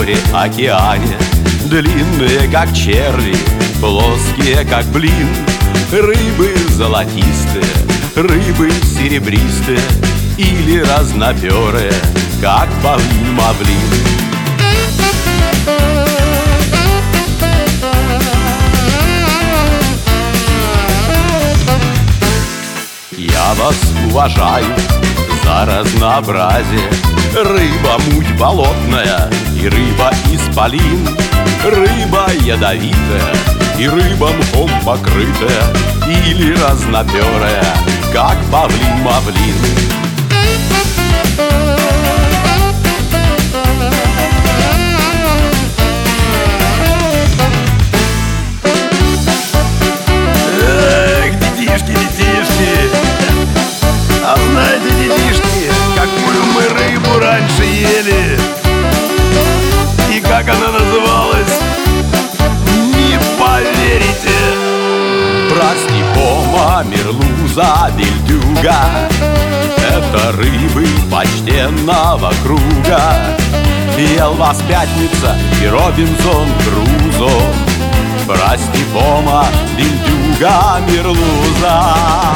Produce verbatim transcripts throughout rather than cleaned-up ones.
море, океане. Длинные, как черви, плоские, как блин. Рыбы золотистые, рыбы серебристые или разноперые, как павлин-мавлин. Я вас уважаю за разнообразие. Рыба муть болотная и рыба исполин, рыба ядовитая и рыба мхом покрытая или разноперая, как павлин-мавлин. А знаете, детишки, какую мы рыбу раньше ели? И как она называлась? Не поверите! Простипома, мерлуза, бельдюга — это рыбы почтенного круга. Ел вас Пятница и Робинзон Крузо. Простипома, бельдюга, мерлуза.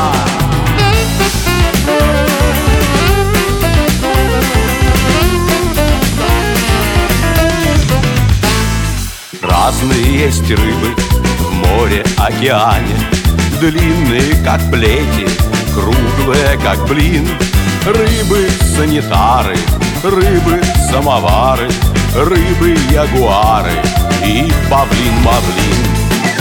Разные есть рыбы в море, океане. Длинные, как плети, круглые, как блин. Рыбы-санитары, рыбы-самовары, рыбы-ягуары и павлин-мавлин.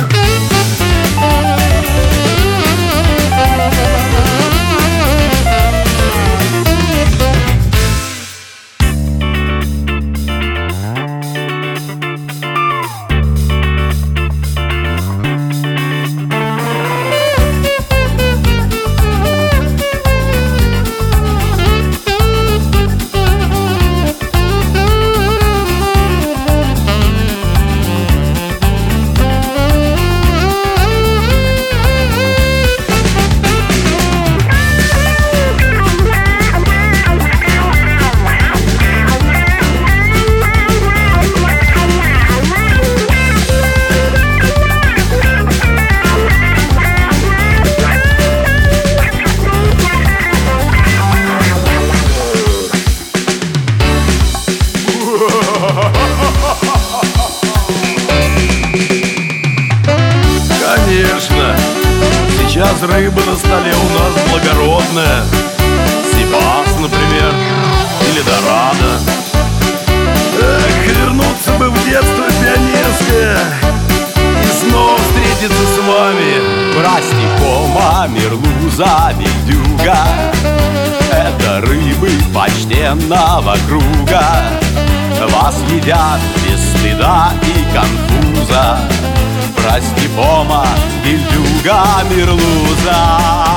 Конечно, сейчас рыба на столе у нас благородная. Сибас, например, или дорадо. Эх, вернуться бы в детство пионерское и снова встретиться с вами. Простипома, мерлуза, бельдюга — это рыбы почтенного круга. Вас едят без стыда и конфуза. Простипома, бельдюга, мерлуза.